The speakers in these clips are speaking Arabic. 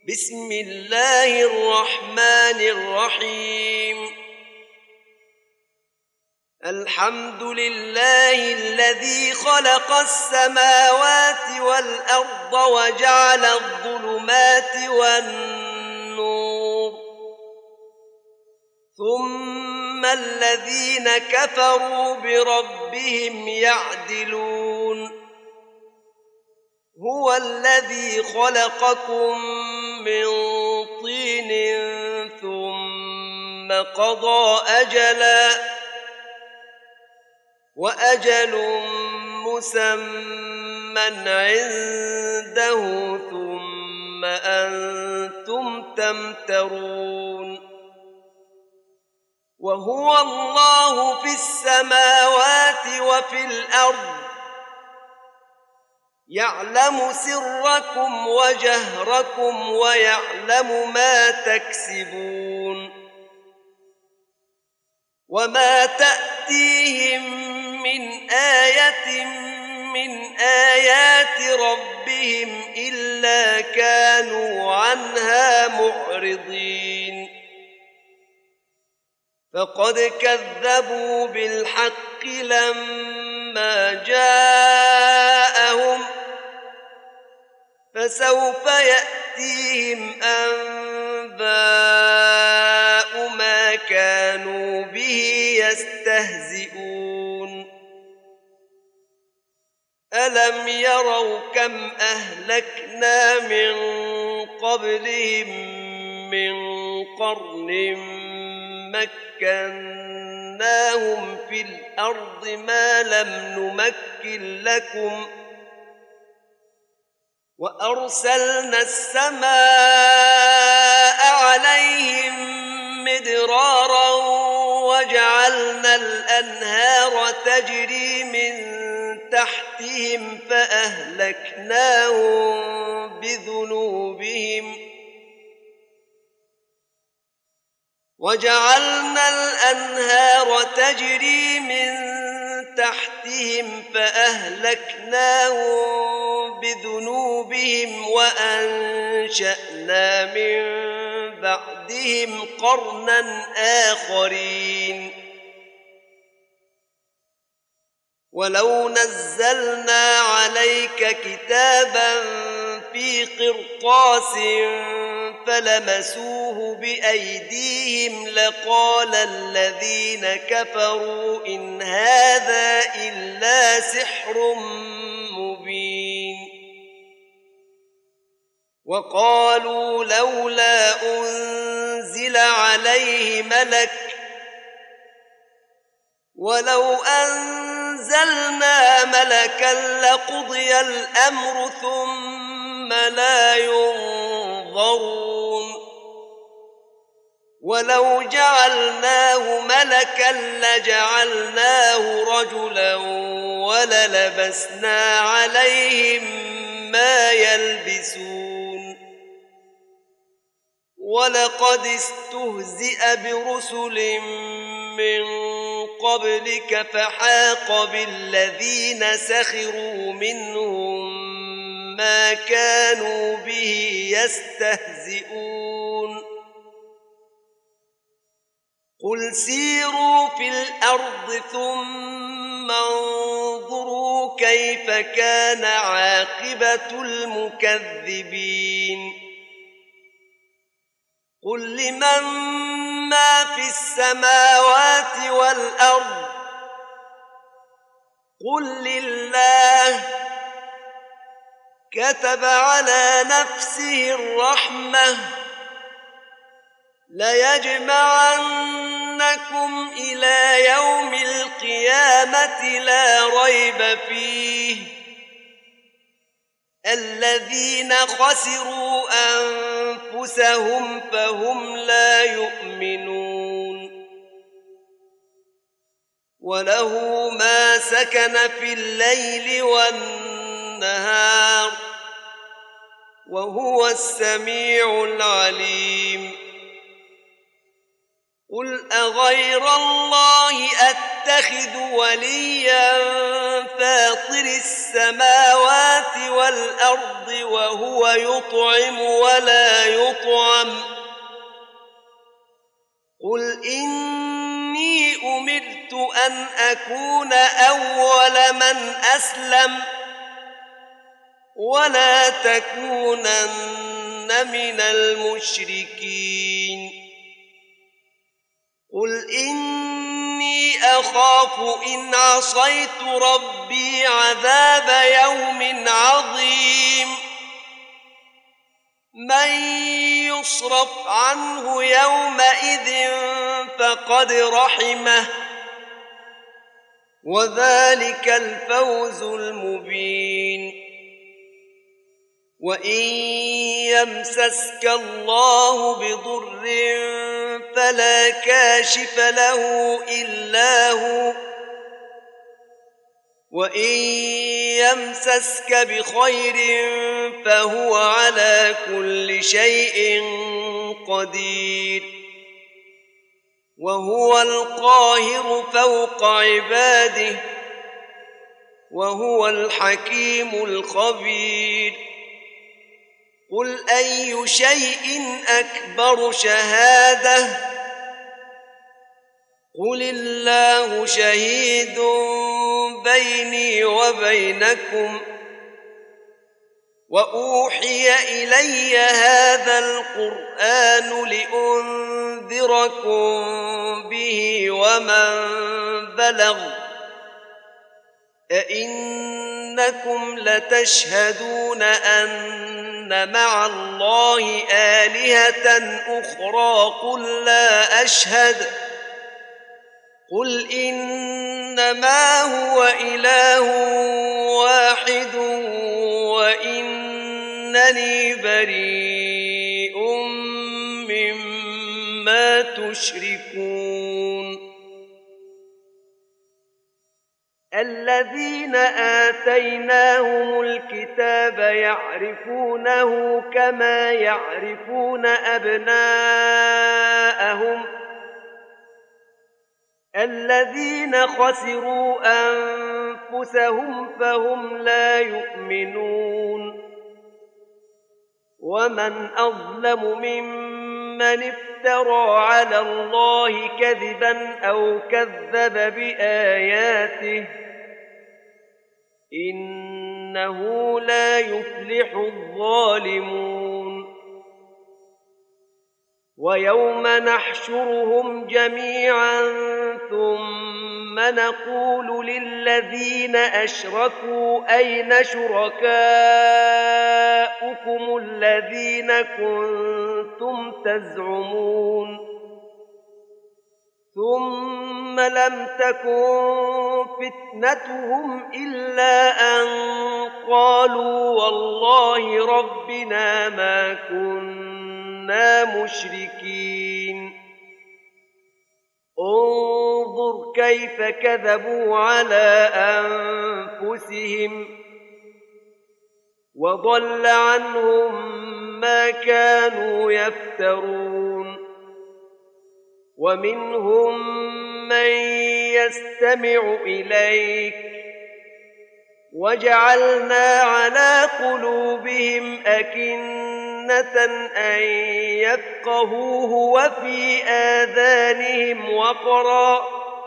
بسم الله الرحمن الرحيم الحمد لله الذي خلق السماوات والأرض وجعل الظلمات والنور ثم الذين كفروا بربهم يعدلون هو الذي خلقكم من طين ثم قضى أجلا وأجل مسمى عنده ثم أنتم تمترون وهو الله في السماوات وفي الأرض يعلم سركم وجهركم ويعلم ما تكسبون وما تأتيهم من آية من آيات ربهم إلا كانوا عنها معرضين فقد كذبوا بالحق لما جاءهم فسوف يأتيهم أنباء ما كانوا به يستهزئون ألم يروا كم أهلكنا من قبلهم من قرن مكناهم في الأرض ما لم نمكن لكم وأرسلنا السماء عليهم مدرارا وجعلنا الأنهار تجري من تحتهم فأهلكناهم بذنوبهم وأنشأنا من بعدهم قرنا آخرين ولو نزلنا عليك كتابا في قرطاس فلمسوه بأيديهم لقال الذين كفروا إن هذا إلا سحر مبين وقالوا لولا أنزل عليه ملك ولو أنزلنا ملكا لقضي الأمر ثم لا ينظرون ولو جعلناه ملكا لجعلناه رجلا وللبسنا عليهم ما يلبسون ولقد استهزئ برسل من قبلك فحاق بالذين سخروا منهم ما كانوا به يستهزئون قل سيروا في الأرض ثم انظروا كيف كان عاقبة المكذبين قل لمن ما في السماوات والأرض قل لله كتب على نفسه الرحمة ليجمعنكم إلى يوم القيامة لا ريب فيه الذين خسروا أنفسهم فهم لا يؤمنون وله ما سكن في الليل والنهار وهو السميع العليم قل أغير الله أتخذ وليا فاطر السماوات والأرض وهو يطعم ولا يطعم قل إني أمرت أن أكون أول من أسلم ولا تكونن من المشركين قل إني أخاف إن عصيت ربي عذاب يوم عظيم من يصرف عنه يومئذ فقد رحمه وذلك الفوز المبين وإن يمسسك الله بضر فلا كاشف له إلا هو وإن يمسسك بخير فهو على كل شيء قدير وهو القاهر فوق عباده وهو الحكيم الخبير قل أي شيء أكبر شهادة قل الله شهيد بيني وبينكم وأوحي إلي هذا القرآن لأنذركم به ومن بلغ أئنكم لتشهدون أن مع الله آلهة أخرى قل لا أشهد قل إنما هو إله واحد وإنني بريء مما تشركون الذين آتيناهم الكتاب يعرفونه كما يعرفون أبناءهم الذين خسروا أنفسهم فهم لا يؤمنون ومن أظلم ممن افترى على الله كذبا أو كذب بآياته إنه لا يفلح الظالمون ويوم نحشرهم جميعا ثم نقول للذين أشركوا أين شركاؤكم الذين كنتم تزعمون ثم لم تكن فتنتهم إلا أن قالوا والله ربنا ما كنا مشركين انظر كيف كذبوا على أنفسهم وضل عنهم ما كانوا يفترون ومنهم من يستمع إليك وجعلنا على قلوبهم أكنة أن يفقهوه وفي آذانهم وقرا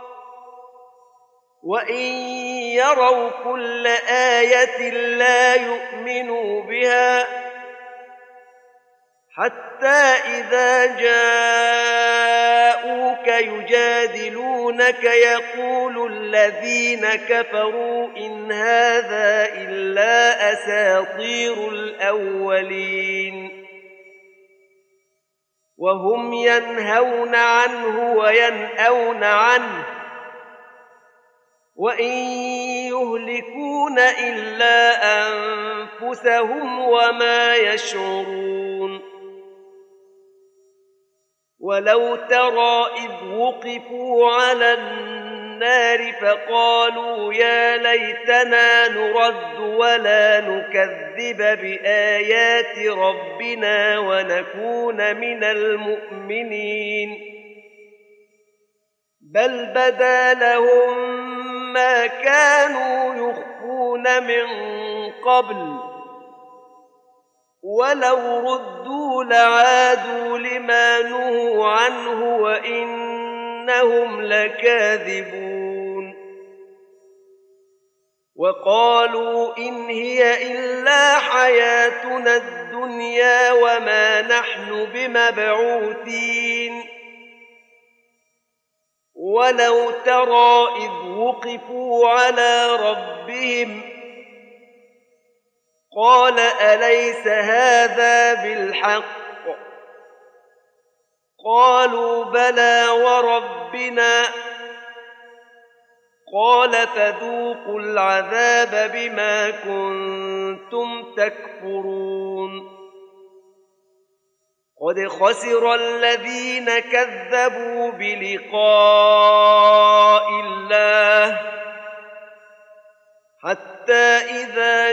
وإن يروا كل آية لا يؤمنوا بها حتى إذا جاءوك يجادلونك يقول الذين كفروا إن هذا إلا أساطير الأولين وهم ينهون عنه وينأون عنه وإن يهلكون إلا أنفسهم وما يشعرون ولو ترى إذ وقفوا على النار فقالوا يا ليتنا نرد ولا نكذب بآيات ربنا ونكون من المؤمنين بل بدا لهم ما كانوا يخفون من قبل ولو ردوا لعادوا لما نهوا عنه وإنهم لكاذبون وقالوا إن هي إلا حياتنا الدنيا وما نحن بمبعوثين ولو ترى إذ وقفوا على ربهم قال أليس هذا بالحق قالوا بلى وربنا قال فذوقوا العذاب بما كنتم تكفرون قد خسر الذين كذبوا بلقاء الله حتى إذا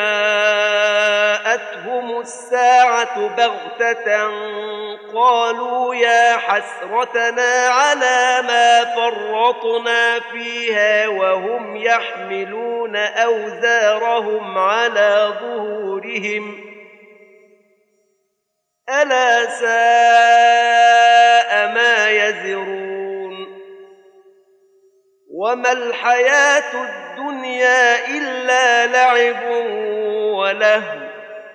جاءتهم الساعة بغتة قالوا يا حسرتنا على ما فرطنا فيها وهم يحملون أوزارهم على ظهورهم ألا ساء ما يزرون وما الحياة الدنيا إلا لعب ولهو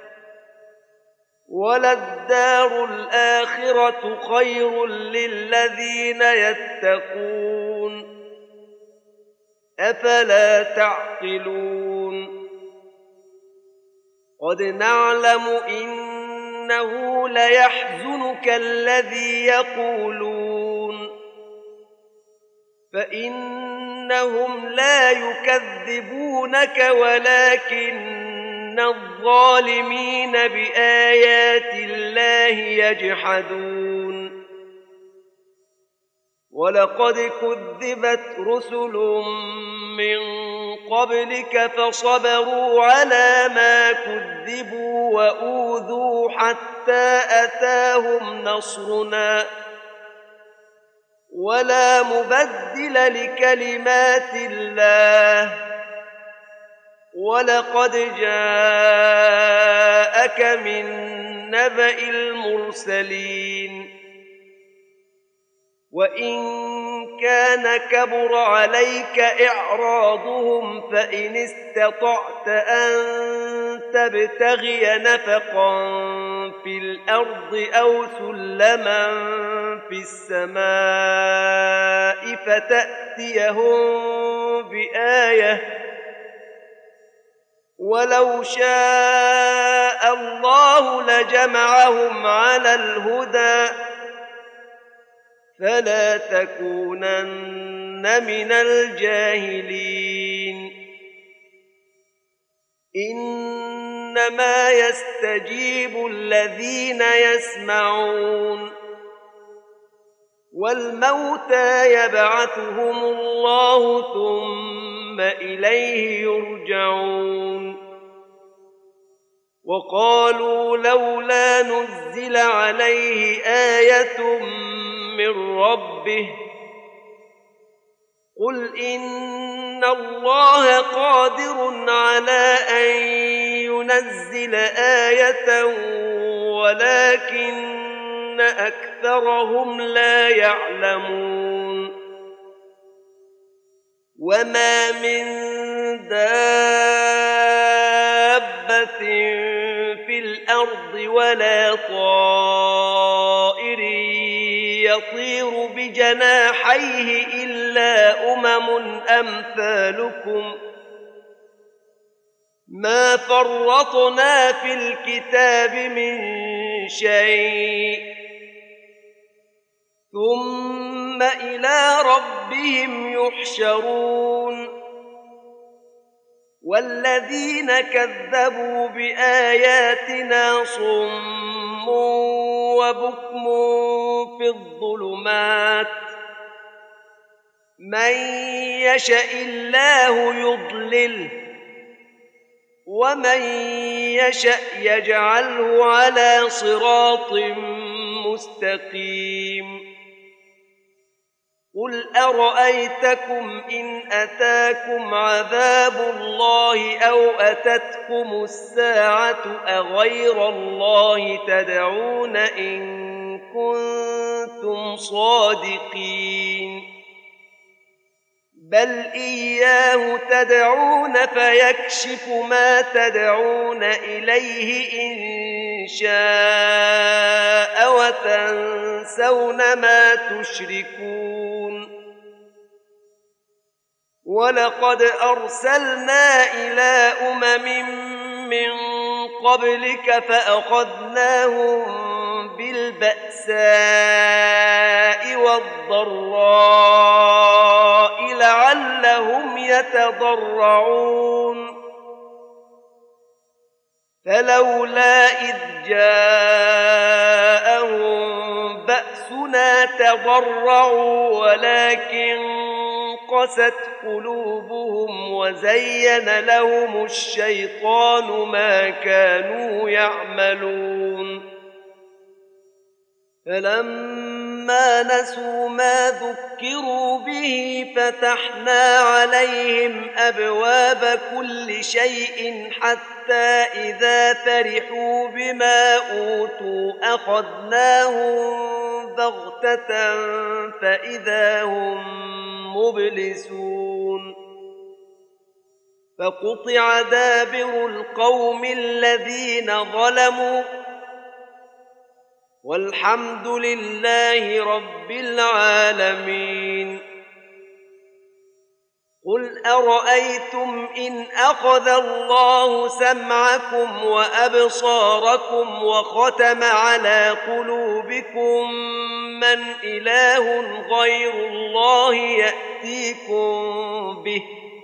وللدار الآخرة خير للذين يتقون أفلا تعقلون قد نعلم إنه ليحزنك الذي يقولون فإنهم لا يكذبونك ولكن الظالمين بآيات الله يجحدون ولقد كذبت رسل من قبلك فصبروا على ما كذبوا وأوذوا حتى أتاهم نصرنا ولا مبدل لكلمات الله ولقد جاءك من نبأ المرسلين وإن كان كبر عليك إعراضهم فإن استطعت أن تبتغي نفقا في الأرض أو سلما في السماء فتأتيهم بآية ولو شاء الله لجمعهم على الهدى فلا تكونن من الجاهلين إنما يستجيب الذين يسمعون والموتى يبعثهم الله ثم إليه يرجعون وقالوا لولا نزل عليه آية من ربه قل إن الله قادر على أن ينزل آية ولكن أكثرهم لا يعلمون وما من دابة في الأرض ولا طائر يطير بجناحيه إلا أمثالكم ما فرطنا في الكتاب من شيء ثم إلى ربهم يحشرون والذين كذبوا بآياتنا صم وبكم في الظلمات من يشاء الله يضلله ومن يشاء يجعله على صراط مستقيم قل أرأيتكم إن أتاكم عذاب الله أو أتتكم الساعة أغير الله تدعون إن كنتم صادقين بل إياه تدعون فيكشف ما تدعون إليه إن شاء وتنسون ما تشركون ولقد أرسلنا إلى من قبلك فأخذناهم بالبأساء والضراء لعلهم يتضرعون فلولا إذ جاءهم بأسنا تضرعوا ولكن قست قلوبهم وزين لهم الشيطان ما كانوا يعملون فلما نسوا ما ذكروا به فتحنا عليهم أبواب كل شيء حتى إذا فرحوا بما أوتوا أخذناهم بغتة فإذا هم مبلسون فقطع دابر القوم الذين ظلموا والحمد لله رب العالمين قل أرأيتم إن أخذ الله سمعكم وأبصاركم وختم على قلوبكم من إله غير الله يأتيكم به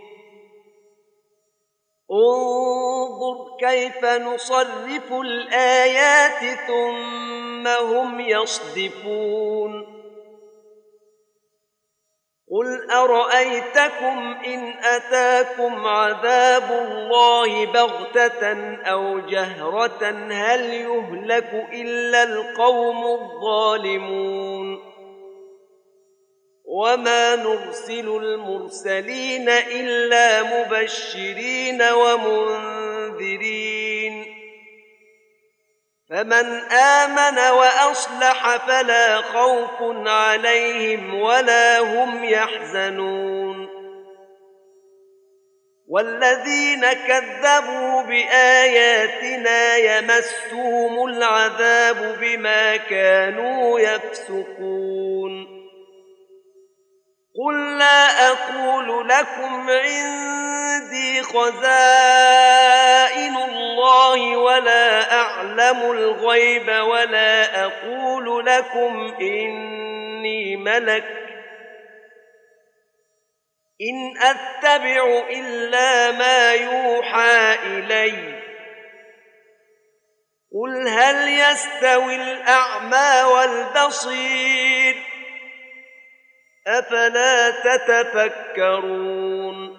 انظر كيف نصرف الآيات ثم هم يصدفون قل أرأيتكم إن أتاكم عذاب الله بغتة أو جهرة هل يهلك إلا القوم الظالمون وما نرسل المرسلين إلا مبشرين ومنذرين فمن آمن وأصلح فلا خوف عليهم ولا هم يحزنون والذين كذبوا بآياتنا يمسهم العذاب بما كانوا يفسقون قل لا أقول لكم عندي خزائن الله ولا أعلم الغيب ولا أقول لكم إني ملك إن أتبع إلا ما يوحى إلي قل هل يستوي الأعمى والبصير أفلا تتفكرون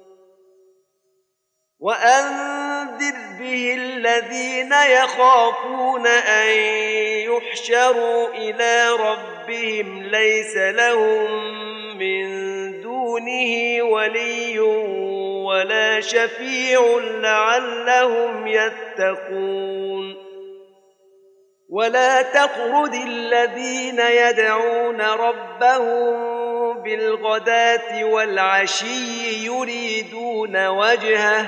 وأنذر به الذين يخافون أن يحشروا إلى ربهم ليس لهم من دونه ولي ولا شفيع لعلهم يتقون ولا تطرد الذين يدعون ربهم بالغداة والعشي يريدون وجهه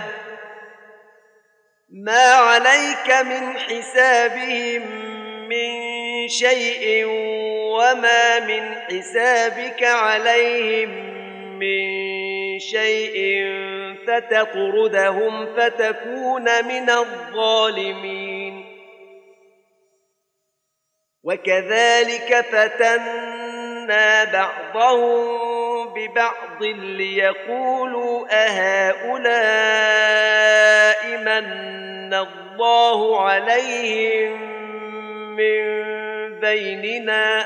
ما عليك من حسابهم من شيء وما من حسابك عليهم من شيء فتطردهم فتكون من الظالمين وكذلك فتنا بعضهم ببعض ليقولوا أهؤلاء من الله عليهم من بيننا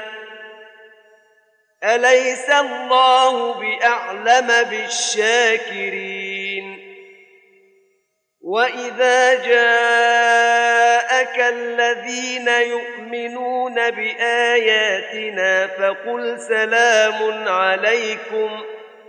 أليس الله بأعلم بالشاكرين وإذا جاء جاءك الذين يؤمنون بآياتنا فقل سلام عليكم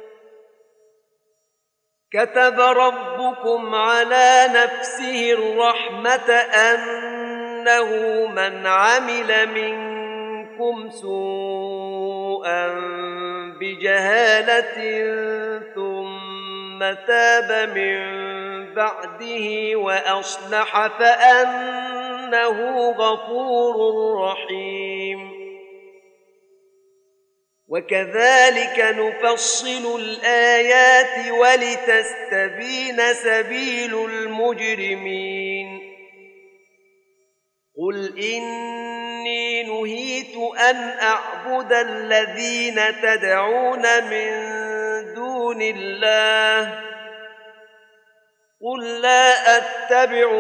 كتب ربكم على نفسه الرحمة أنه من عمل منكم سوءا بجهالة ثم تاب من بعده وأصلح فأنه غفور رحيم وكذلك نفصل الآيات ولتستبين سبيل المجرمين قل إني نهيت أن أعبد الذين تدعون من دون الله قل لا أتبع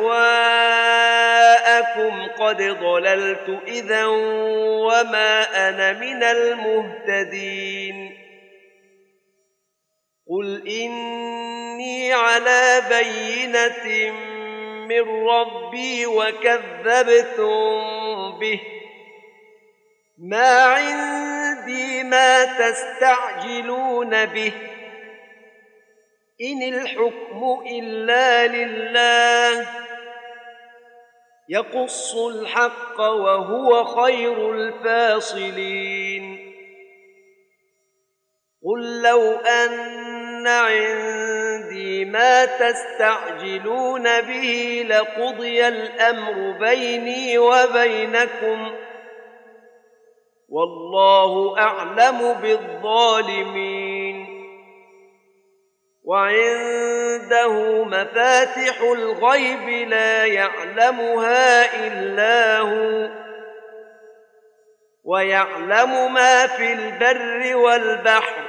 أهواءكم قد ضللت إذا وما أنا من المهتدين قل إني على بينة من ربي وكذبتم به ما عندي ما تستعجلون به إن الحكم إلا لله يقص الحق وهو خير الفاصلين قل لو أن عندي ما تستعجلون به لقضي الأمر بيني وبينكم والله أعلم بالظالمين وعنده مفاتح الغيب لا يعلمها إلا هو ويعلم ما في البر والبحر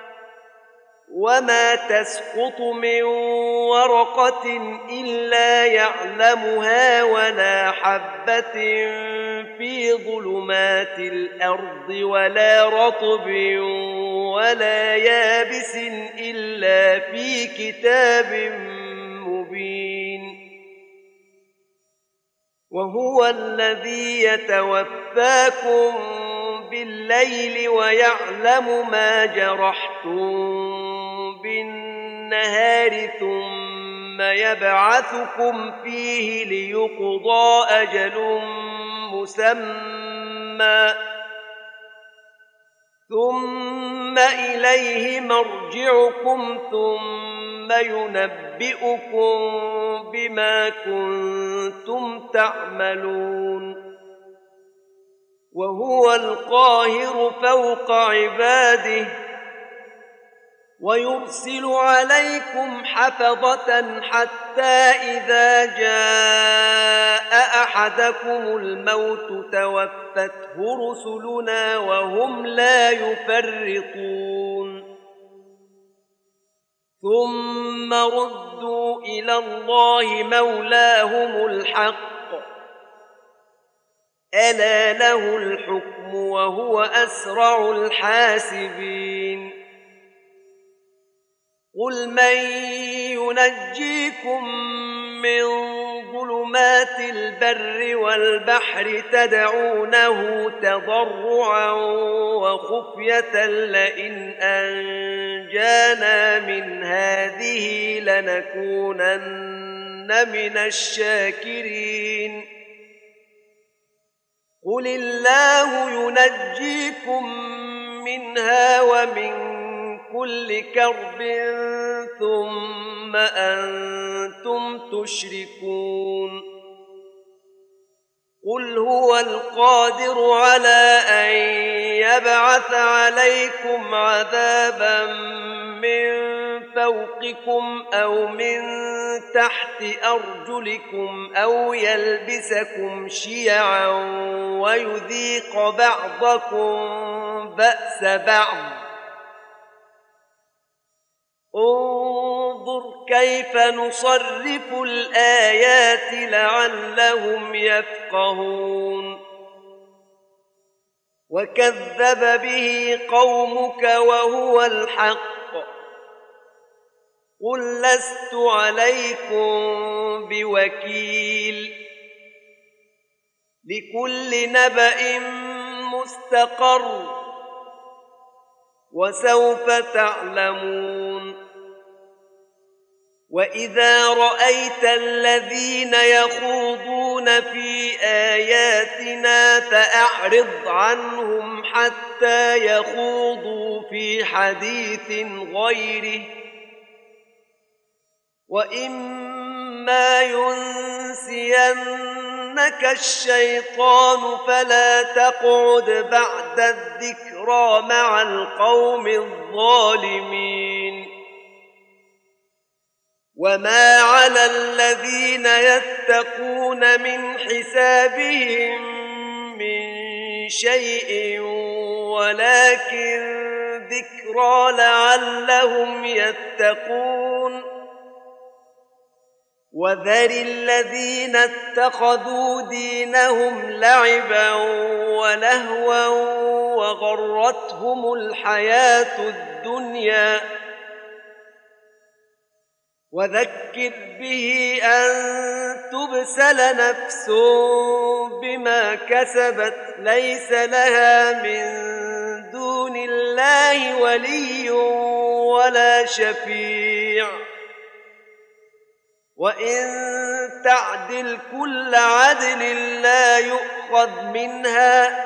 وما تسقط من ورقة إلا يعلمها ولا حبة في ظلمات الأرض ولا رطب ولا يابس إلا في كتاب مبين وهو الذي يتوفاكم بالليل ويعلم ما جرحتم بالنهار ثم يبعثكم فيه ليقضى أجل مسمى ثم إليه مرجعكم ثم ينبئكم بما كنتم تعملون وهو القاهر فوق عباده ويرسل عليكم حفظة حتى إذا جاء أحدكم الموت توفته رسلنا وهم لا يفرطون ثم ردوا إلى الله مولاهم الحق ألا له الحكم وهو أسرع الحاسبين قل من ينجيكم من ظلمات البر والبحر تدعونه تضرعا وخفية لئن أنجانا من هذه لنكونن من الشاكرين قل الله ينجيكم منها ومن كل كرب ثم أنتم تشركون قل هو القادر على أن يبعث عليكم عذابا من فوقكم أو من تحت أرجلكم أو يلبسكم شيعا ويذيق بعضكم بأس بعض انظر كيف نصرف الآيات لعلهم يفقهون وكذب به قومك وهو الحق قل لست عليكم بوكيل لكل نبأ مستقر وسوف تعلمون وإذا رأيت الذين يخوضون في آياتنا فأعرض عنهم حتى يخوضوا في حديث غيره وإما ينسينك الشيطان فلا تقعد بعد الذكرى مع القوم الظالمين وما على الذين يتقون من حسابهم من شيء ولكن ذكرى لعلهم يتقون وذر الذين اتخذوا دينهم لعبا ولهوا وغرتهم الحياة الدنيا وذكر به أن تبسل نفس بما كسبت ليس لها من دون الله ولي ولا شفيع وإن تعدل كل عدل لا يؤخذ منها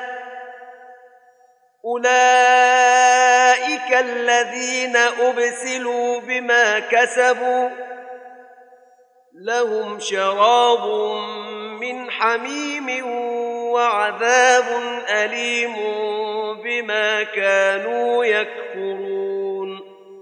أولئك الذين أبسلوا بما كسبوا لهم شراب من حميم وعذاب أليم بما كانوا يكفرون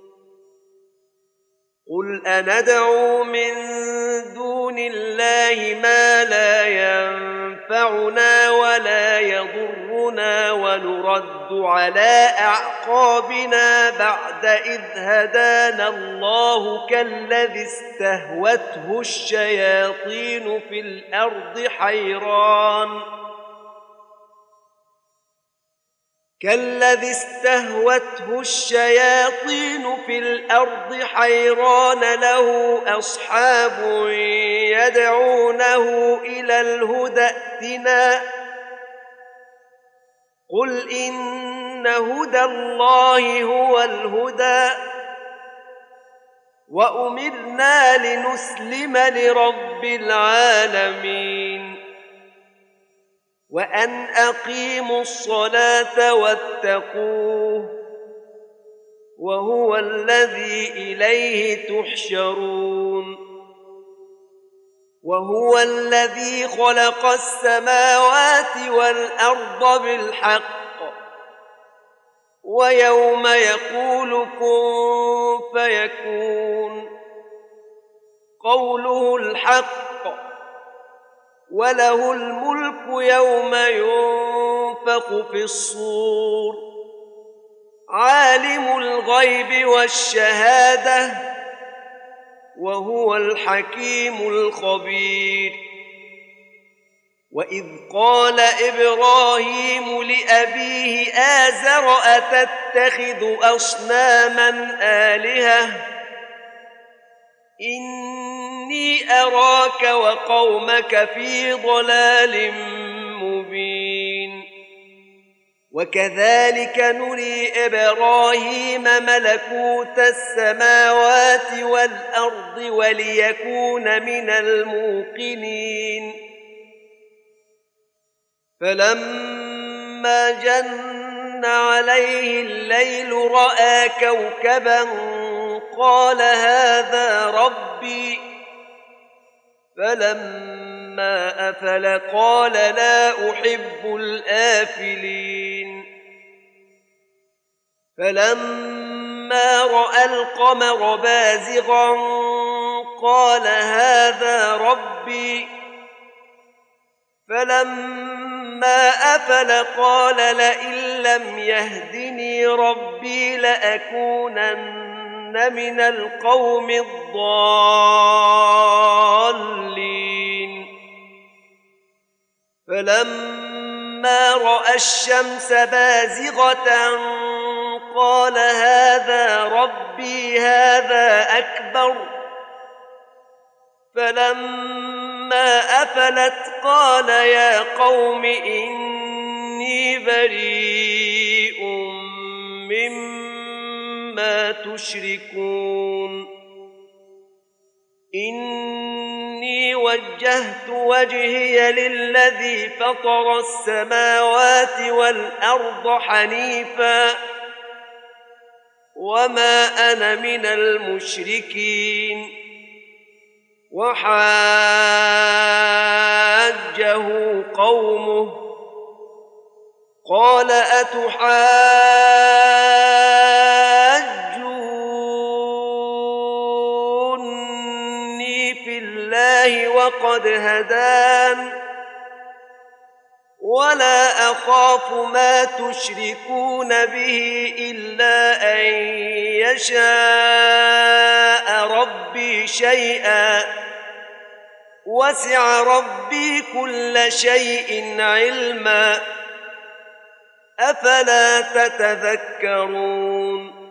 قل أندعو من دون الله ما لا ينفعنا ولا يضرنا ونرد على أعقابنا بعد إذ هدانا الله كالذي استهوته الشياطين في الأرض حيران له أصحاب يدعونه إلى الهدى ائتنا قل إن هدى الله هو الهدى وأمرنا لنسلم لرب العالمين وأن أقيموا الصلاة واتقوه وهو الذي إليه تحشرون وهو الذي خلق السماوات والأرض بالحق ويوم يقول كن فيكون قوله الحق وله الملك يوم ينفخ في الصور عالم الغيب والشهادة وهو الحكيم الخبير وإذ قال إبراهيم لأبيه آزر أتتخذ أصناما آلهة إني أراك وقومك في ضلال مبين وكذلك نري إبراهيم ملكوت السماوات والأرض وليكون من الموقنين فلما جن عليه الليل رأى كوكبا قال هذا ربي فلما أفل قال لا أحب الآفلين فلما رأى القمر بازغا قال هذا ربي فلما أفل قال لئن لم يهدني ربي لأكونن من القوم الضالين فلما رأى الشمس بازغة قال هذا ربي هذا أكبر فلما أفلت قال يا قوم إني بريء مما تشركون إني وجهت وجهي للذي فطر السماوات والأرض حنيفا وما أنا من المشركين وحاجه قومه قال أتحاجوني في الله وقد هدان ولا أخاف ما تشركون به إلا أن يشاء ربي شيئا وسع ربي كل شيء علما أفلا تتذكرون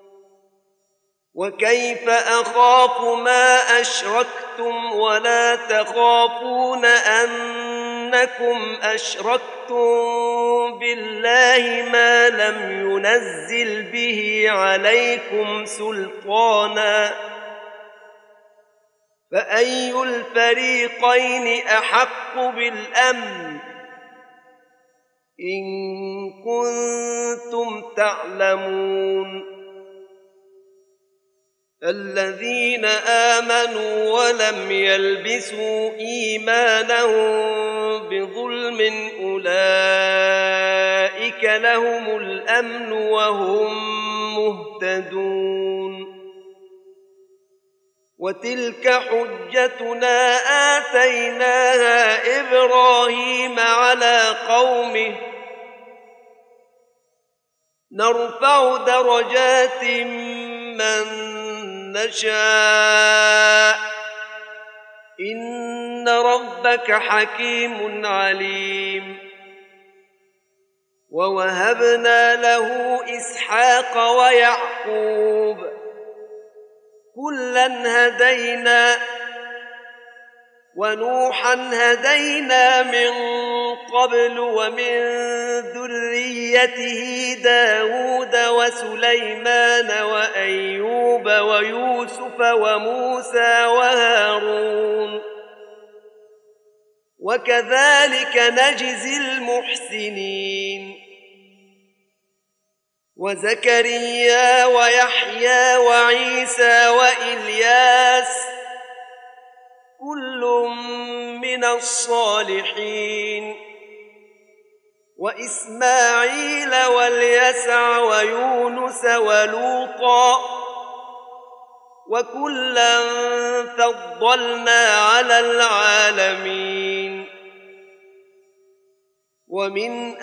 وكيف أخاف ما أشركتم ولا تخافون أنكم أشركتم بالله ما لم ينزل به عليكم سلطانا فأي الفريقين أحق بالأمن إن كنتم تعلمون الذين آمنوا ولم يلبسوا إيمانهم بظلم أولئك لهم الأمن وهم مهتدون وتلك حجتنا آتيناها إبراهيم على قومه نرفع درجات من نشاء إن ربك حكيم عليم ووهبنا له إسحاق ويعقوب كلا هدينا ونوحا هدينا من قبل ومن ذريته داود وسليمان وأيوب ويوسف وموسى وهارون وكذلك نجزي المحسنين وزكريا ويحيى وعيسى وإلياس كل من الصالحين وإسماعيل واليسع ويونس ولوطا وكلا فضلنا على العالمين ومن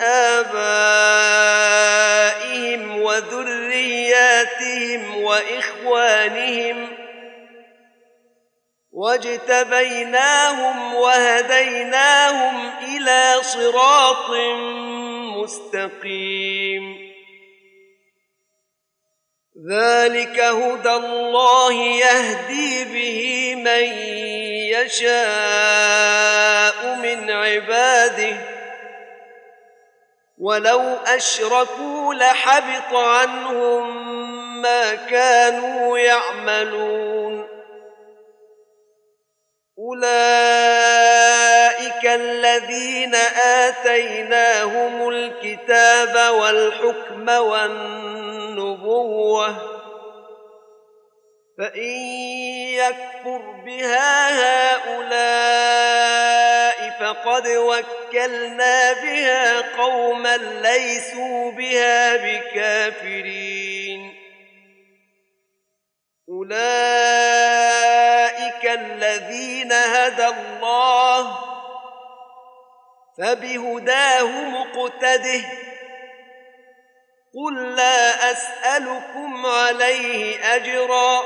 آبائهم وذرياتهم وإخوانهم واجتبيناهم وهديناهم إلى صراط مستقيم ذلك هدى الله يهدي به من يشاء من عباده ولو أشركوا لحبط عنهم ما كانوا يعملون أولئك الذين آتيناهم الكتاب والحكم والنبوة فإن يكفر بها هؤلاء فقد وكلنا بها قوما ليسوا بها بكافرين أولئك الذين هدى الله فبهداه مقتده قل لا أسألكم عليه أجرا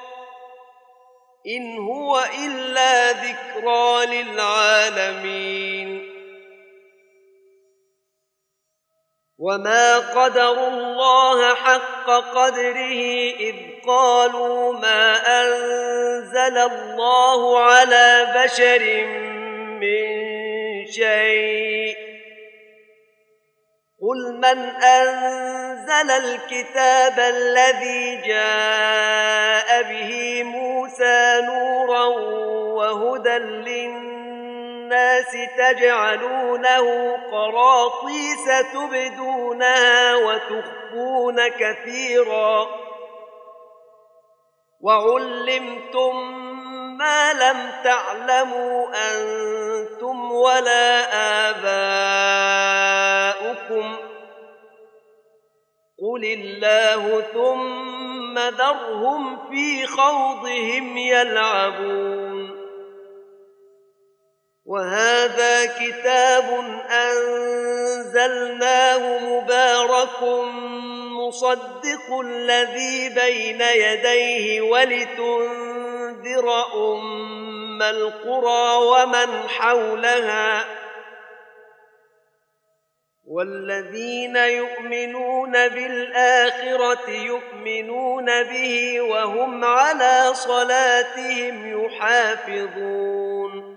إن هو إلا ذكرى للعالمين وما قدروا الله حق قدره إذ قالوا ما أنزل الله على بشر من شيء قل من أنزل الكتاب الذي جاء به موسى نورا وهدى للناس تجعلونه قراطيس تبدونها وتخفون كثيرا وعلمتم ما لم تعلموا أنتم ولا آباؤكم قل الله ثم ذرهم في خوضهم يلعبون وهذا كتاب أنزلناه مبارك مصدق الذي بين يديه ولتنذر أم القرى ومن حولها والذين يؤمنون بالآخرة يؤمنون به وهم على صلاتهم يحافظون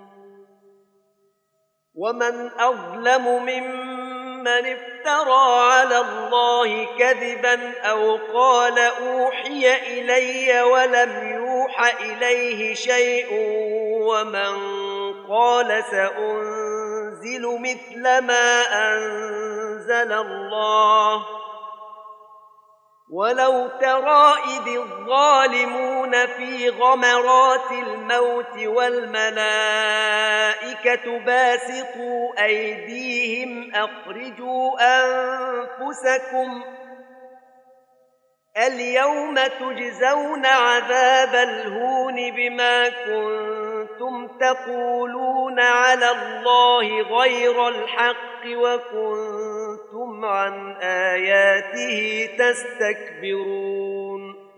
ومن أظلم ممن افترى على الله كذبا أو قال أوحي إلي ولم يوح إليه شيء ومن قال سأنزل مثل ما أنزل الله ولو ترى إذ الظالمون في غمرات الموت والملائكة باسطوا أيديهم أخرجوا أنفسكم اليوم تجزون عذاب الهون بما كنتم تقولون على الله غير الحق وكنتم عن آياته تستكبرون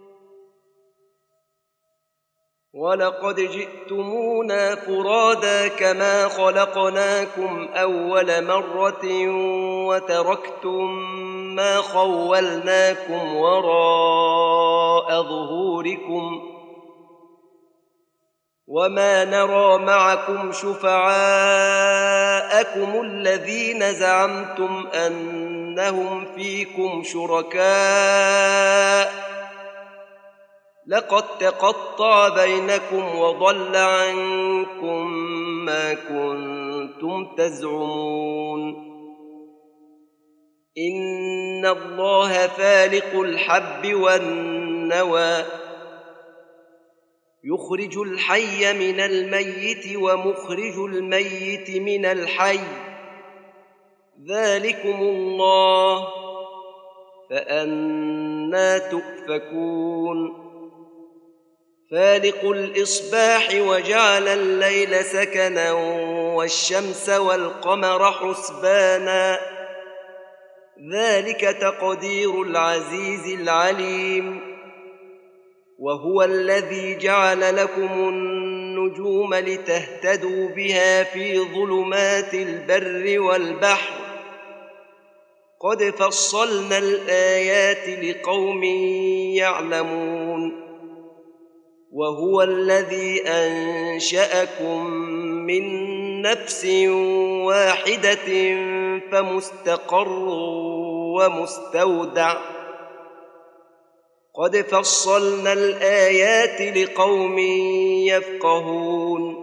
ولقد جئتمونا فرادا كما خلقناكم أول مرة وتركتم ما خولناكم وراء ظهوركم وما نرى معكم شفعاءكم الذين زعمتم أنهم فيكم شركاء لقد تقطع بينكم وضل عنكم ما كنتم تزعمون إن الله فالق الحب والنوى يخرج الحي من الميت ومخرج الميت من الحي ذلكم الله فأنى تؤفكون فالق الإصباح وجعل الليل سكنا والشمس والقمر حسبانا ذلك تقدير العزيز العليم وهو الذي جعل لكم النجوم لتهتدوا بها في ظلمات البر والبحر قد فصلنا الآيات لقوم يعلمون وهو الذي أنشأكم من نفس واحدة فمستقر ومستودع قد فصلنا الآيات لقوم يفقهون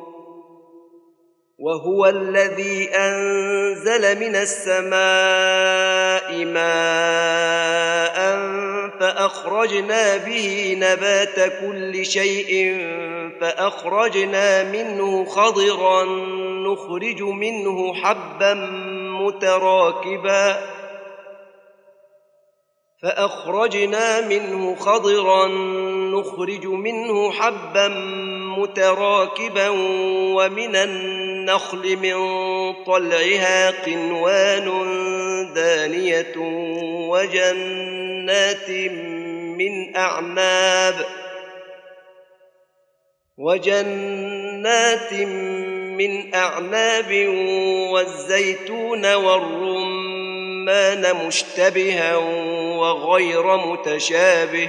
وهو الذي أنزل من السماء ماء فأخرجنا به نبات كل شيء فأخرجنا منه خضرا نخرج منه حبا متراكبا ومن النخل من طلعها قنوان دانية وجنات من أعناب والزيتون والرمان الرحمن مشتبها وغير متشابه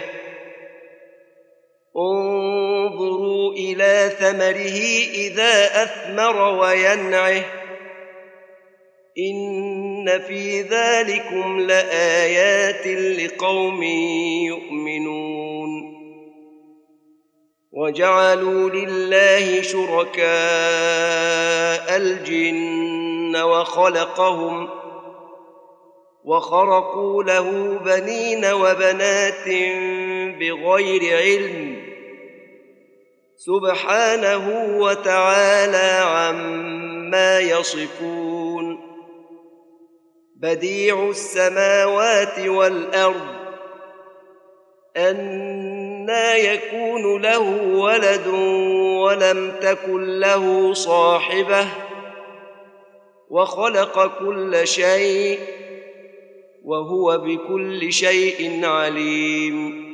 انظروا إلى ثمره إذا أثمر وينعه إن في ذلكم لآيات لقوم يؤمنون وجعلوا لله شركاء الجن وخلقهم وخرقوا له بنين وبنات بغير علم سبحانه وتعالى عما يصفون بديع السماوات والأرض أنى يكون له ولد ولم تكن له صاحبة وخلق كل شيء وهو بكل شيء عليم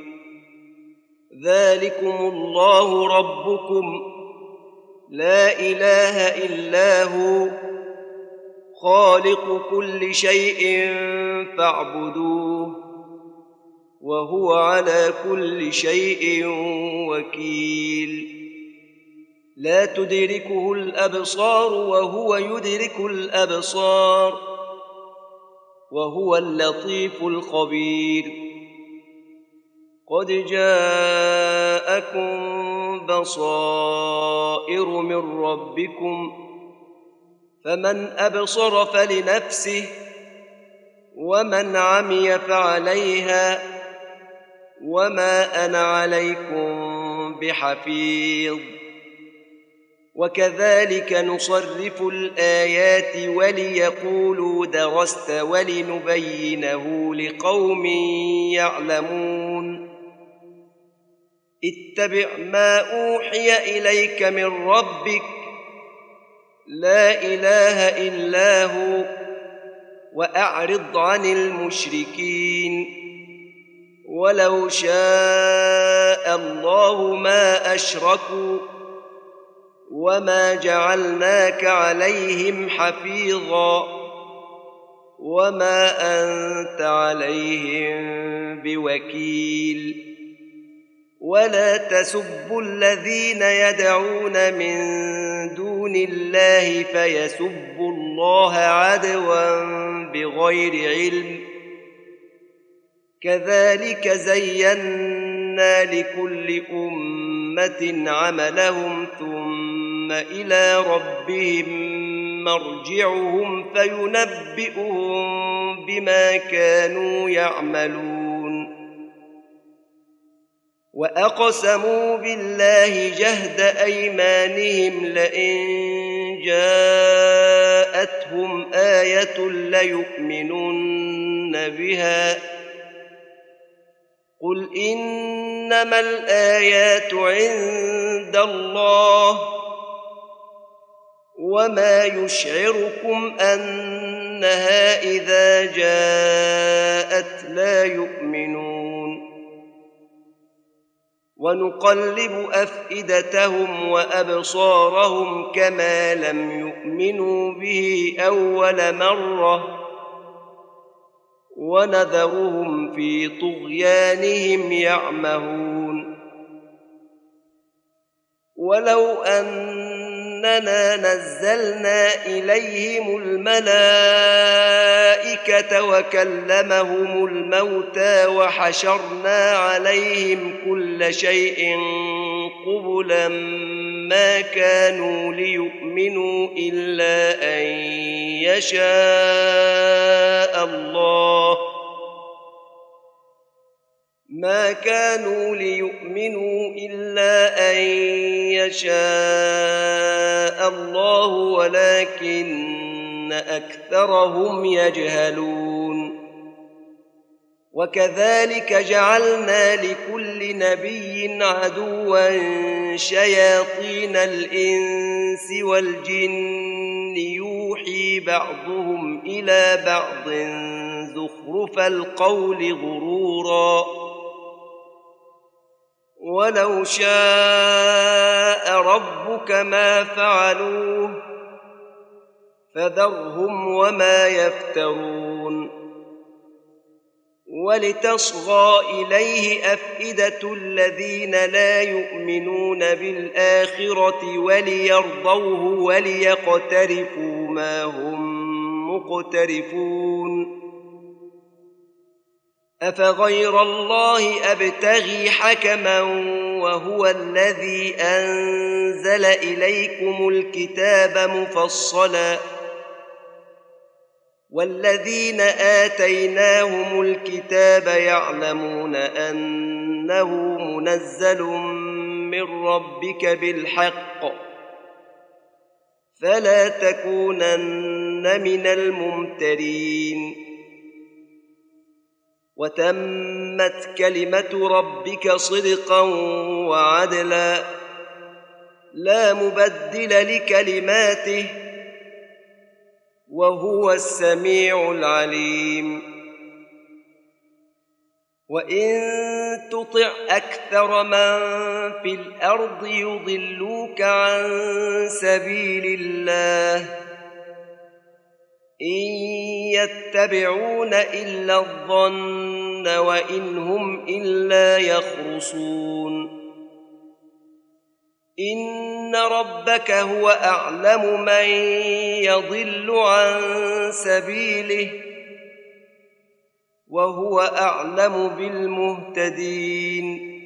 ذلكم الله ربكم لا إله إلا هو خالق كل شيء فاعبدوه وهو على كل شيء وكيل لا تدركه الأبصار وهو يدرك الأبصار وهو اللطيف الخبير قد جاءكم بصائر من ربكم فمن أبصر فلنفسه ومن عمي فعليها وما أنا عليكم بحفيظ وكذلك نصرف الآيات وليقولوا درست ولنبينه لقوم يعلمون اتبع ما أوحي إليك من ربك لا إله إلا هو وأعرض عن المشركين ولو شاء الله ما أشركوا وما جعلناك عليهم حفيظا وما أنت عليهم بوكيل ولا تسبوا الذين يدعون من دون الله فيسبوا الله عدوا بغير علم كذلك زينا لكل أمة عملهم ثم إلى ربهم مرجعهم فينبئهم بما كانوا يعملون وأقسموا بالله جهد أيمانهم لئن جاءتهم آية ليؤمنن بها قل إنما الآيات عند الله وما يشعركم أنها إذا جاءت لا يؤمنون ونقلب أفئدتهم وأبصارهم كما لم يؤمنوا به أول مرة ونذرهم في طغيانهم يعمهون ولو أننا نزلنا إليهم الملائكة وكلمهم الموتى وحشرنا عليهم كل شيء قبلا ما كانوا ليؤمنوا إلا أن يشاء الله ولكن أكثرهم يجهلون وكذلك جعلنا لكل نبي عدوا شياطين الإنس والجن يوحي بعضهم إلى بعض زخرف القول غرورا ولو شاء ربك ما فعلوه فذرهم وما يفترون ولتصغى إليه أفئدة الذين لا يؤمنون بالآخرة وليرضوه وليقترفوا ما هم مقترفون أفغير الله أبتغي حكما وهو الذي أنزل إليكم الكتاب مفصلا والذين آتيناهم الكتاب يعلمون أنه منزل من ربك بالحق فلا تكونن من الممترين وتمت كلمة ربك صدقا وعدلا لا مبدل لكلماته وهو السميع العليم وإن تطع أكثر من في الأرض يضلوك عن سبيل الله إن يتبعون إلا الظن وإن هم إلا يخرصون إن ربك هو أعلم من يضل عن سبيله وهو أعلم بالمهتدين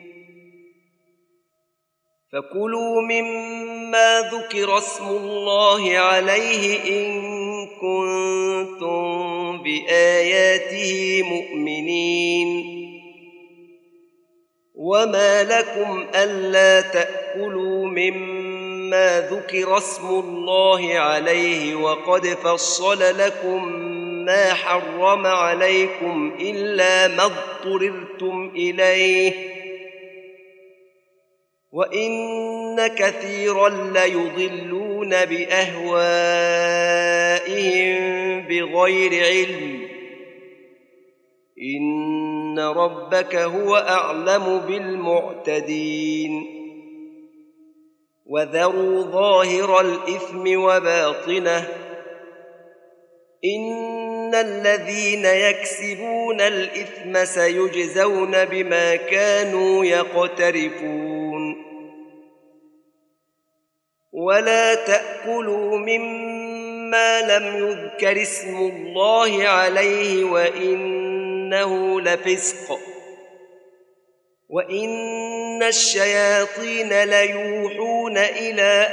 فكلوا مما ذكر اسم الله عليه إن كنتم بآياته مؤمنين وما لكم ألا تأكلوا مما ذكر اسم الله عليه وقد فصل لكم ما حرم عليكم إلا ما اضطررتم إليه وإن كثيرا ليضلون بأهوائهم بغير علم إن ربك هو أعلم بالمعتدين وذروا ظاهر الإثم وباطنه إن الذين يكسبون الإثم سيجزون بما كانوا يقترفون ولا تأكلوا مما لم يذكر اسم الله عليه وإنه لفسق وإن الشياطين ليوحون إلى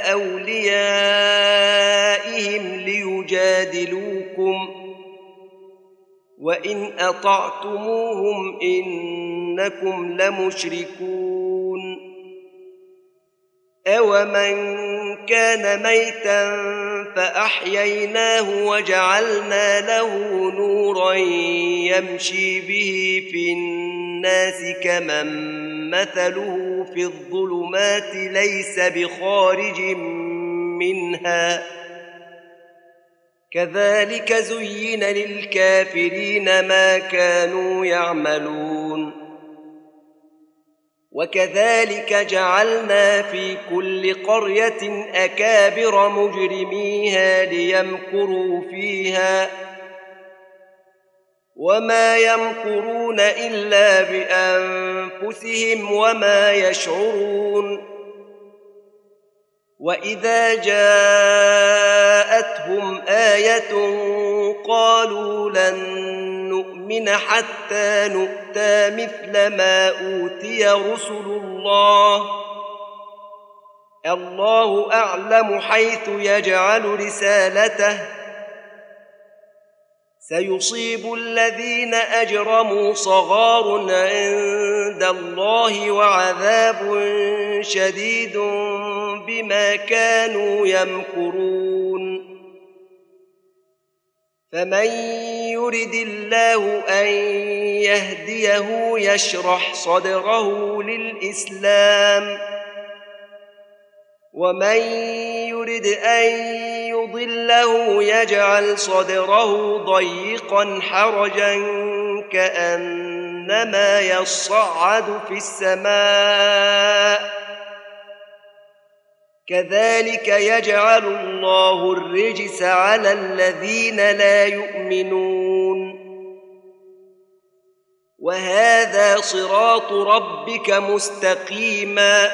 أوليائهم ليجادلوكم وإن أطعتموهم إنكم لمشركون أومن كان ميتا فأحييناه وجعلنا له نورا يمشي به في الناس كمن مثله في الظلمات ليس بخارج منها كذلك زين للكافرين ما كانوا يعملون وكذلك جعلنا في كل قرية أكابر مجرميها ليمكروا فيها وما يمكرون إلا بأنفسهم وما يشعرون وإذا جاءتهم آية قالوا لن نؤمن حتى نؤتى مثل ما أوتي رسل الله الله أعلم حيث يجعل رسالته سيصيب الذين أجرموا صغار عند الله وعذاب شديد بما كانوا يمكرون فمن يرد الله أن يهديه يشرح صدره للإسلام ومن يرد أن يضله يجعل صدره ضيقا حرجا كأنما يصعد في السماء كذلك يجعل الله الرجس على الذين لا يؤمنون وهذا صراط ربك مستقيما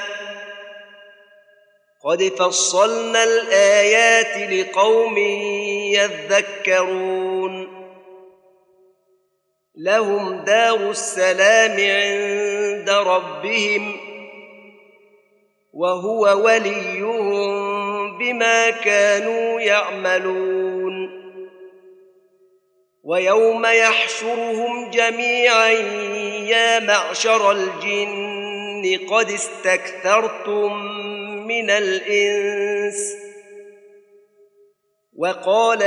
قد فصلنا الآيات لقوم يذكرون لهم دار السلام عند ربهم وهو وليهم بما كانوا يعملون ويوم يحشرهم جميعا يا معشر الجن قد استكثرتم من الإنس وقال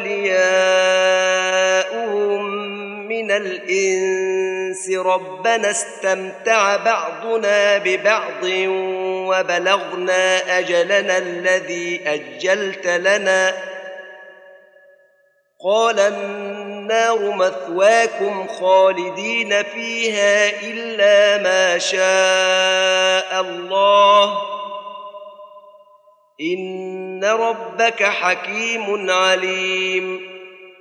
أولياؤهم من الإنس ربنا استمتع بعضنا ببعض وبلغنا أجلنا الذي أجلت لنا قال النار مثواكم خالدين فيها إلا ما شاء الله إن ربك حكيم عليم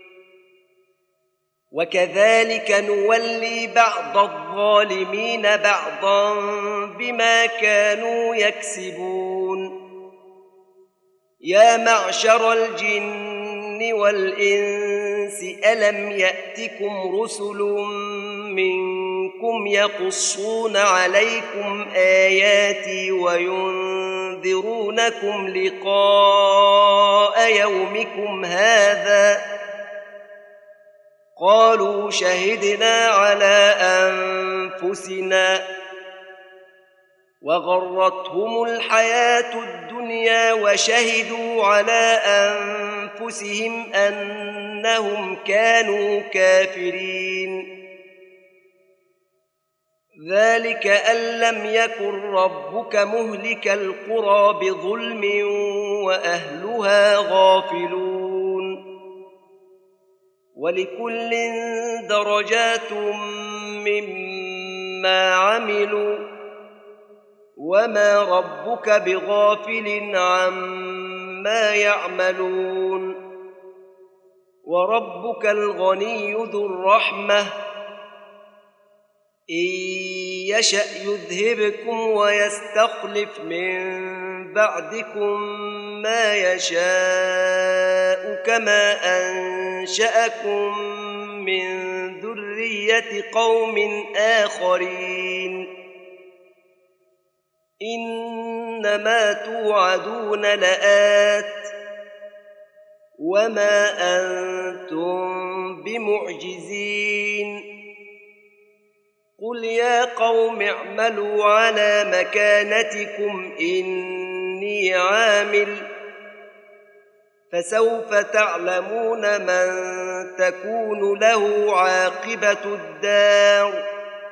وكذلك نولي بعض الظالمين بعضا بما كانوا يكسبون يا معشر الجن والإنس ألم يأتكم رسل منكم يقصون عليكم آياتي وينذرونكم لقاء يومكم هذا قالوا شهدنا على أنفسنا وغرتهم الحياة الدنيا وشهدوا على أنفسهم أنهم كانوا كافرين ذلك أن لم يكن ربك مهلك القرى بظلم وأهلها غافلون ولكل درجات مما عملوا وما ربك بغافل عما يعملون وربك الغني ذو الرحمة إن يشأ يذهبكم ويستخلف من بعدكم ما يشاء كما أنشأكم من ذرية قوم آخرين إنما توعدون لآت وما أنتم بمعجزين قل يا قوم اعملوا على مكانتكم إني عامل فسوف تعلمون من تكون له عاقبة الدار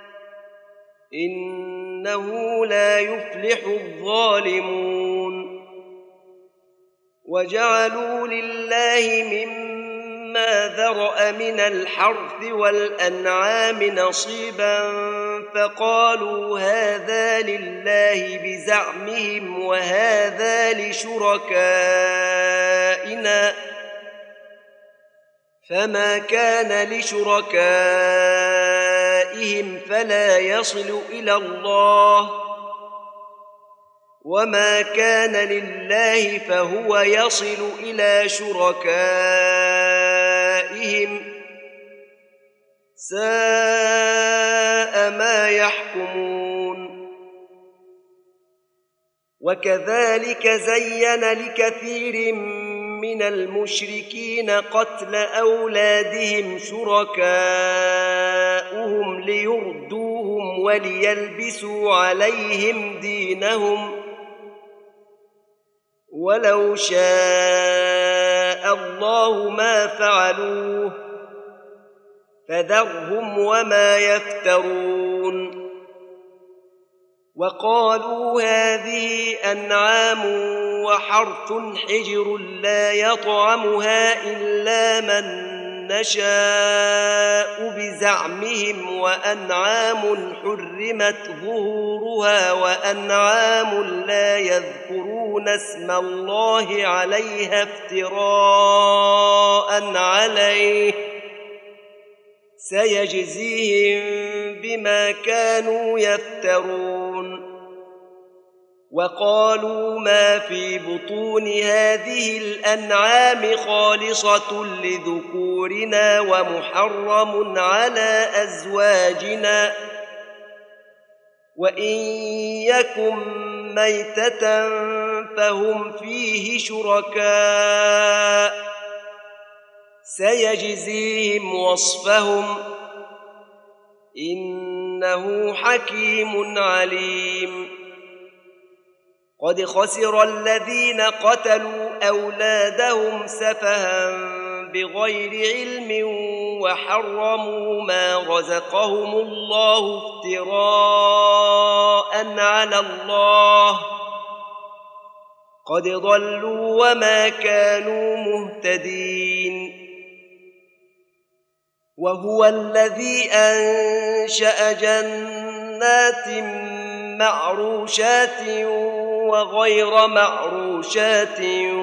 إنه لا يفلح الظالمون وجعلوا لله مما ذرأ من الحرث والأنعام نصيبا فقالوا هذا لله بزعمهم وهذا لشركائنا فما كان لشركائهم فلا يصل إلى الله وما كان لله فهو يصل إلى شركائهم ساء ما يحكمون وكذلك زين لكثير من المشركين قتل أولادهم شركاؤهم ليردوهم وليلبسوا عليهم دينهم ولو شاء الله ما فعلوه فذرهم وما يفترون وقالوا هذه أنعام وحرث حجر لا يطعمها إلا من نشاء بزعمهم وأنعام حرمت ظهورها وأنعام لا يذكرون اسم الله عليها افتراء عليه سيجزيهم بما كانوا يفترون وقالوا ما في بطون هذه الأنعام خالصة لذكورنا ومحرم على أزواجنا وإن يكن ميتة فهم فيه شركاء سيجزيهم وصفهم إنه حكيم عليم قد خسر الذين قتلوا أولادهم سفها بغير علم وحرموا ما رزقهم الله افتراء على الله قد ضلوا وما كانوا مهتدين وهو الذي أنشأ جنات معروشات وغير معروشات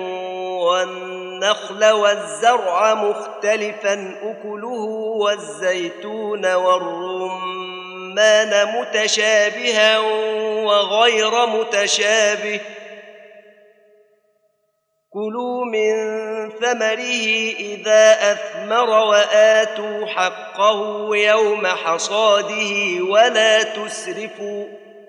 والنخل والزرع مختلفا أكله والزيتون والرمان متشابها وغير متشابه كلوا من ثمره إذا أثمر وآتوا حقه يوم حصاده ولا تسرفوا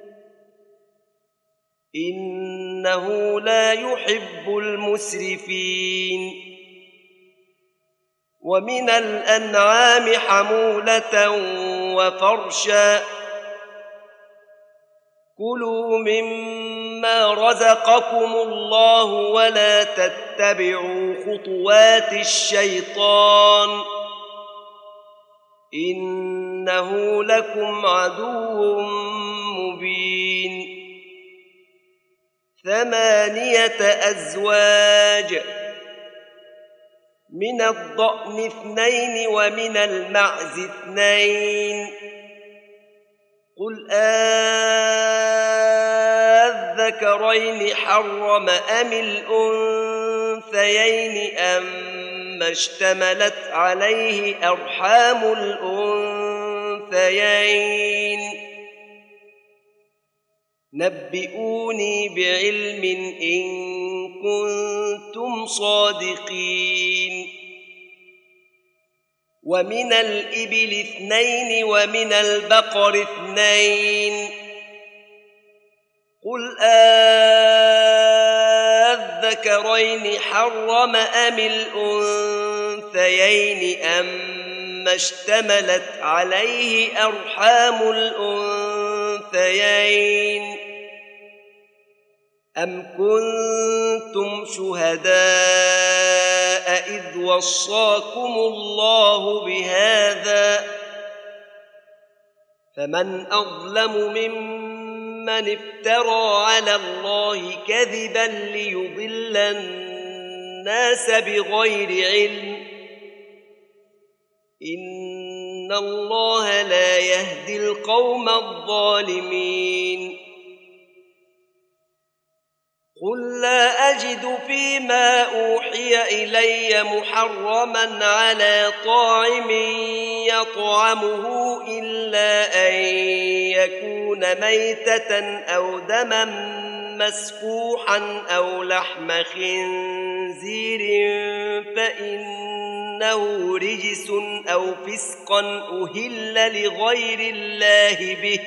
إنه لا يحب المسرفين ومن الأنعام حمولة وفرشا كلوا مما رزقكم الله ولا تتبعوا خطوات الشيطان إنه لكم عدو مبين 8 أزواج من الضأن 2 ومن المعز 2 قل أذكرين حرم أم الأنثيين أما اشتملت عليه أرحام الأنثيين نبئوني بعلم إن كنتم صادقين ومن الإبل 2 ومن البقر 2 قل أذكرين حرم أم الأنثيين أما اشتملت عليه أرحام الأنثيين أم كنتم شهداء إذ وصاكم الله بهذا فمن أظلم ممن افترى على الله كذبا ليضل الناس بغير علم إن الله لا يهدي القوم الظالمين قل لا أجد فيما أوحي إلي محرما على طاعم يطعمه إلا أن يكون ميتة أو دما مسفوحا أو لحم خنزير فإنه رجس أو فسقا أهل لغير الله به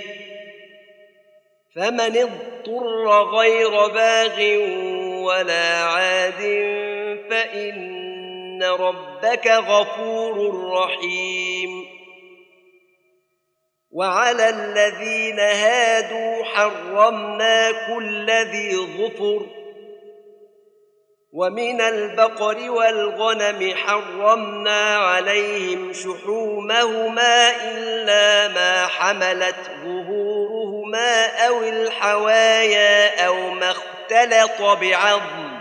فمن اضطر غير باغ ولا عاد فإن ربك غفور رحيم وعلى الذين هادوا حرمنا كل ذي ظفر ومن البقر والغنم حرمنا عليهم شحومهما إلا ما حملت ظهورهما أو الحوايا أو ما اختلط بعظم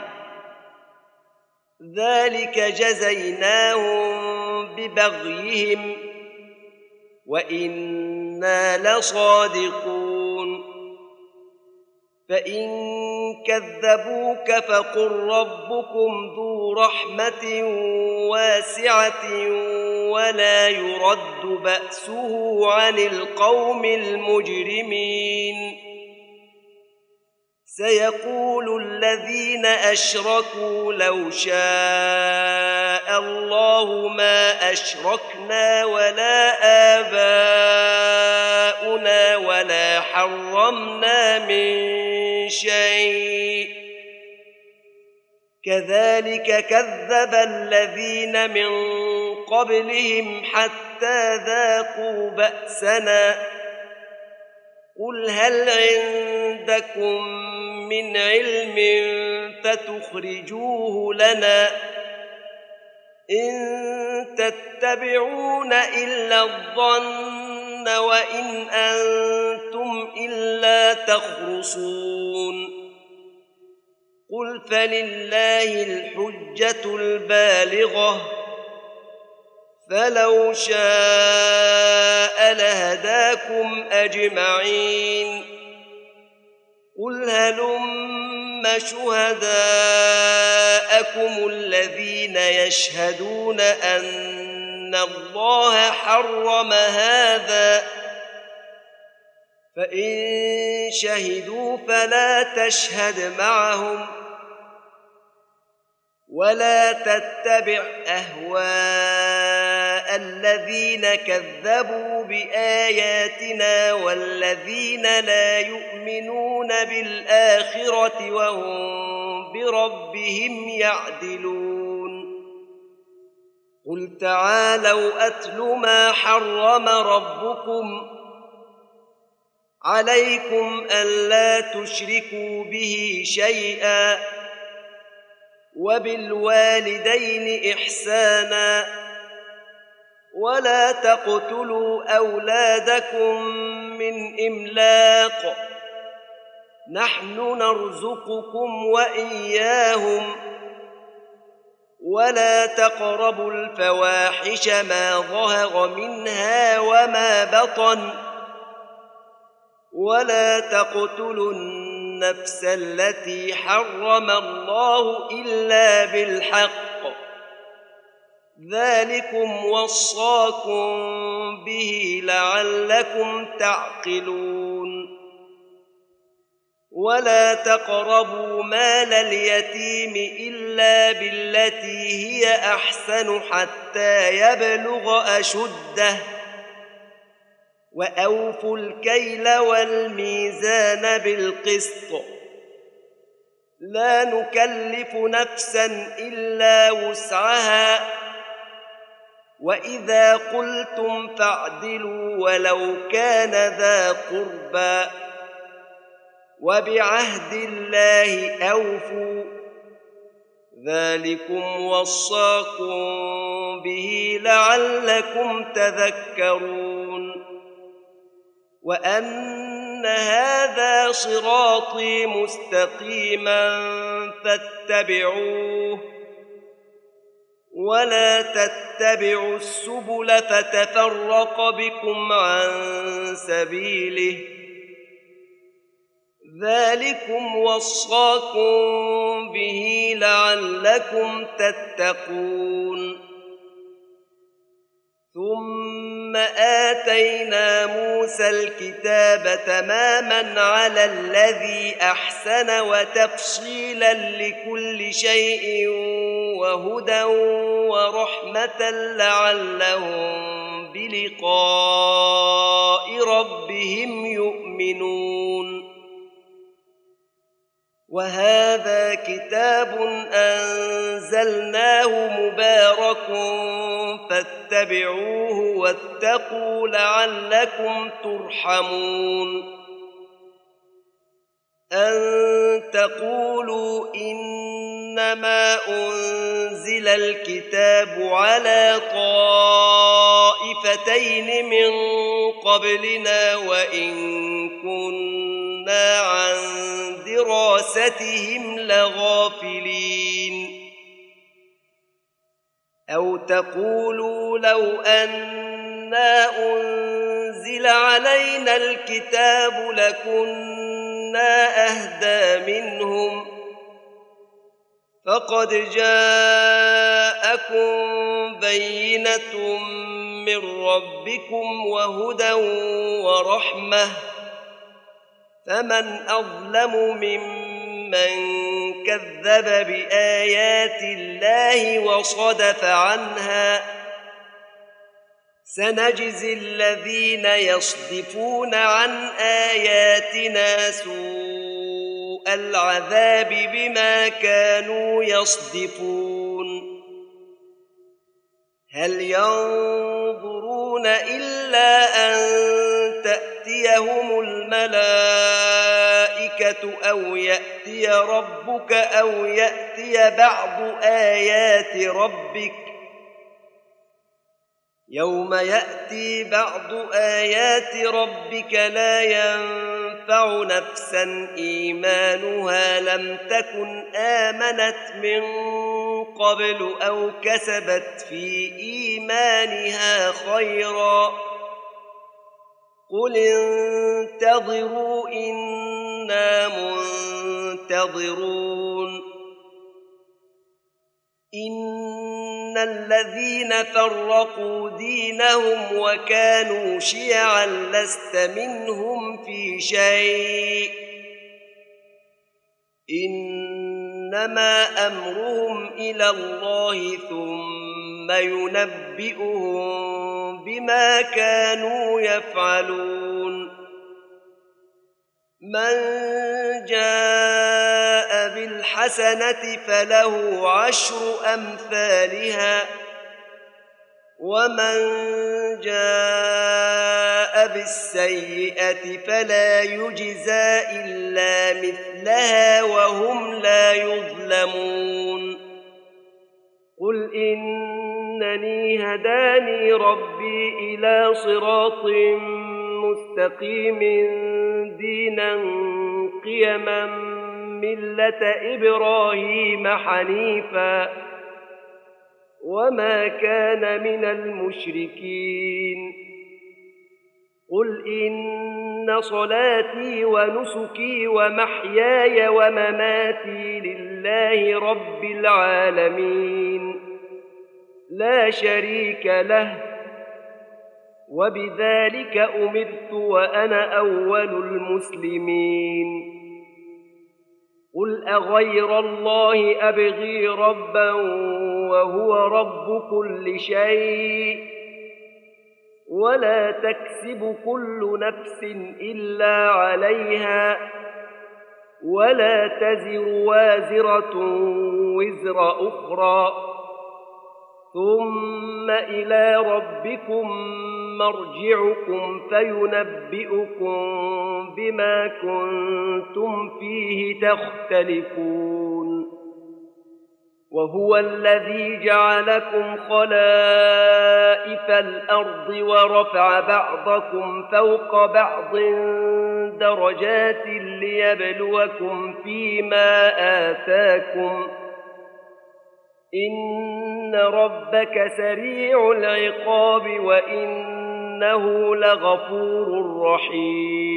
ذلك جزيناهم ببغيهم وإنا لصادقون فإن كذبوك فقل ربكم ذو رحمة واسعة ولا يرد بأسه عن القوم المجرمين. سيقول الذين أشركوا لو شاء الله ما أشركنا ولا آباؤنا ولا حرمنا من شيء كذلك كذب الذين من قبلهم حتى ذاقوا بأسنا. قل هل عندكم من علم فتخرجوه لنا إن تتبعون إلا الظن وإن أنتم إلا تخرصون. قل فلله الحجة البالغة فلو شاء لهداكم أجمعين. قل هلم شهداءكم الذين يشهدون أن الله حرم هذا فإن شهدوا فلا تشهد معهم ولا تتبع أهواء الذين كذبوا بآياتنا والذين لا يؤمنون بالآخرة وهم بربهم يعدلون. قل تعالوا أتل ما حرم ربكم عليكم ألا تشركوا به شيئا وبالوالدين إحسانا ولا تقتلوا أولادكم من إملاق نحن نرزقكم وإياهم ولا تقربوا الفواحش ما ظهر منها وما بطن ولا تقتلوا النفس التي حرم الله إلا بالحق ذلكم وصاكم به لعلكم تعقلون. ولا تقربوا مال اليتيم إلا بالتي هي أحسن حتى يبلغ أشده وأوفوا الكيل والميزان بالقسط لا نكلف نفسا إلا وسعها وإذا قلتم فاعدلوا ولو كان ذا قربى وبعهد الله أوفوا ذلكم وصاكم به لعلكم تذكرون. وأن هذا صراطي مستقيما فاتبعوه ولا تتبعوا السبل فتفرق بكم عن سبيله ذلكم وصاكم به لعلكم تتقون. ثم آتينا موسى الكتاب تماما على الذي أحسن وتفصيلا لكل شيء وهدى ورحمة لعلهم بلقاء ربهم يؤمنون. وهذا كتاب أنزلناه مبارك فاتبعوه واتقوا لعلكم ترحمون. أن تقولوا إنما أنزل الكتاب على طائفتين من قبلنا وإن كنا عن دراستهم لغافلين. أو تقولوا لو أنا أنزل علينا الكتاب لكنا أهدى منهم فقد جاءكم بينة من ربكم وهدى ورحمة فمن أظلم ممن كذب بآيات الله وصدف عنها سنجزي الذين يصدفون عن آياتنا سوء العذاب بما كانوا يصدفون هل ينظرون إلا أن تأتيهم الملائكة أو يأتي ربك أو يأتي بعض آيات ربك يوم يأتي بعض آيات ربك لا ينفع نفسا إيمانها لم تكن آمنت من قبل أو كسبت في إيمانها خيرا قل انتظروا إنا منتظرون إن الذين فرقوا دينهم وكانوا شيعا لست منهم في شيء إنما أمرهم إلى الله ثم ينبئهم بما كانوا يفعلون من جاء بالحسنة فله عشر أمثالها ومن جاء بالسيئة فلا يجزى إلا مثلها وهم لا يظلمون قل إنني هداني ربي إلى صراط مستقيم دينا قيما ملة إبراهيم حنيفا وما كان من المشركين قل إن صلاتي ونسكي ومحياي ومماتي لله رب العالمين لا شريك له وبذلك أمرت وأنا أول المسلمين قل أغير الله أبغي ربا وهو رب كل شيء ولا تكسب كل نفس إلا عليها ولا تزر وازرة وزر أخرى ثم إلى ربكم مرجعكم فينبئكم بما كنتم فيه تختلفون وهو الذي جعلكم خلائف الأرض ورفع بعضكم فوق بعض درجات ليبلوكم فيما آتاكم إن ربك سريع العقاب وإنه لغفور رحيم